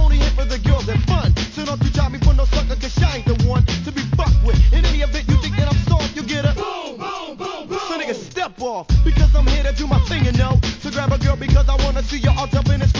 only hit for the girls and fun. So don't you try me for no sucker, cause I ain't the one to be fucked with. In any event you think that I'm soft, you get a boom, boom, boom, boom. So nigga step off, because I'm here to do my thing, you know. So grab a girl because I wanna see you all jump in this